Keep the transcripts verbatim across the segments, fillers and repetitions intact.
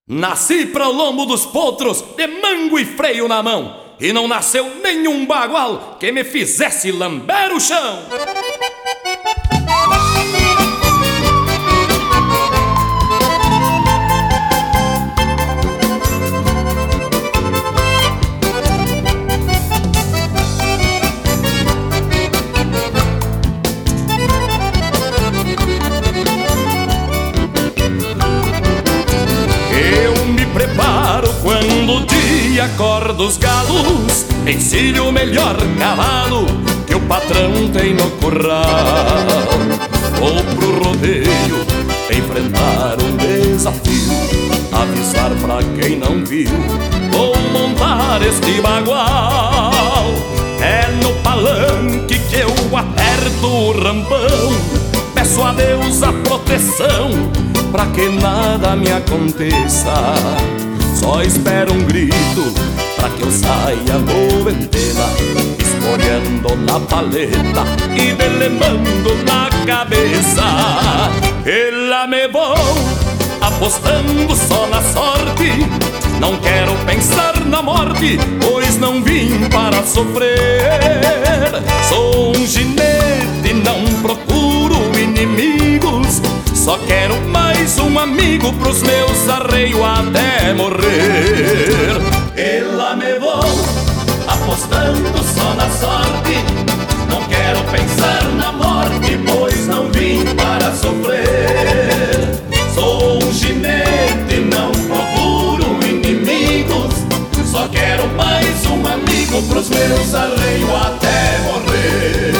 Nasci para o lombo dos potros, de mango e freio na mão, e não nasceu nenhum bagual que me fizesse lamber o chão. Quando o dia acorda os galos, encilho o melhor cavalo que o patrão tem no curral. Vou pro rodeio enfrentar um desafio, avisar pra quem não viu, vou montar este bagual. É no palanque que eu aperto o rampão, peço a Deus a proteção pra que nada me aconteça. Só espero um grito pra que eu saia noventena, escolhendo na paleta e delemando na cabeça. E lá me vou, apostando só na sorte, não quero pensar na morte, pois não vim para sofrer. Sou um ginete, não procuro inimigos, só quero mais um amigo pros meus arreios até morrer. E lá me vou, apostando só na sorte, não quero pensar na morte, pois não vim para sofrer. Sou um ginete, não procuro inimigos, só quero mais um amigo pros meus arreios até morrer.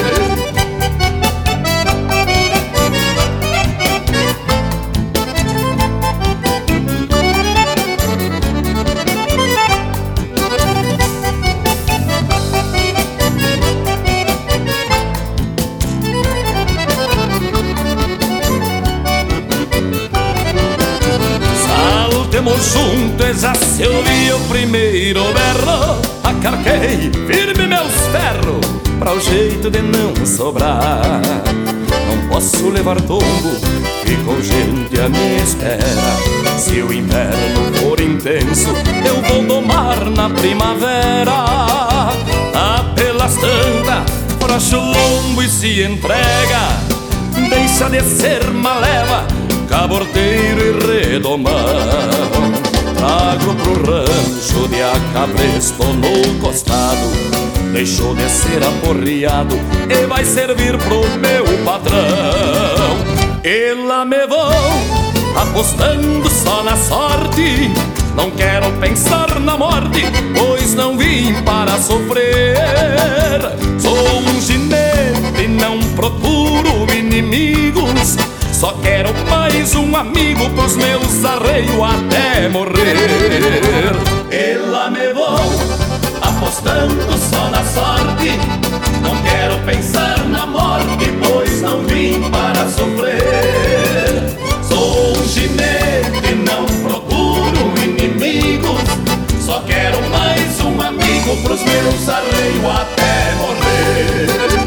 Saltemos juntos, já se ouviu o primeiro berro, acarquei firme meus ferros pra o jeito de não sobrar. Não posso levar tombo, ficou gente à minha espera. Se o inverno for intenso, eu vou domar na primavera. Ah, pelas tantas, frouxa o lombo e se entrega, deixa de ser maleva, caborteiro e redomão. Trago pro rancho de acabresto no costado, deixou de ser aporreado e vai servir pro meu patrão. E lá me vou, apostando só na sorte, não quero pensar na morte, pois não vim para sofrer. Sou um ginete, não procuro inimigos, só quero mais um amigo pros meus arreios até morrer. E lá me vou, apostando só na sorte, não quero pensar na morte, pois não vim para sofrer. Sou um ginete, não procuro inimigos, só quero mais um amigo pros meus arreios até morrer.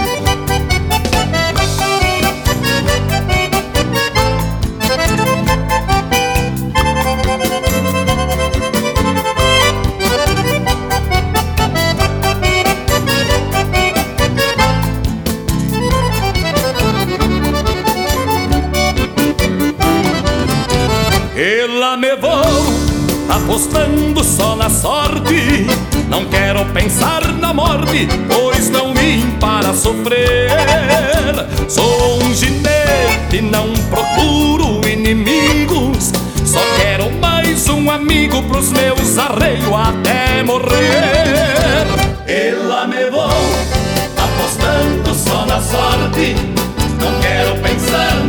E lá me vou, apostando só na sorte, não quero pensar na morte, pois não vim para sofrer. Sou um ginete, não procuro inimigos, só quero mais um amigo pros meus arreios até morrer. E lá me vou, apostando só na sorte, não quero pensar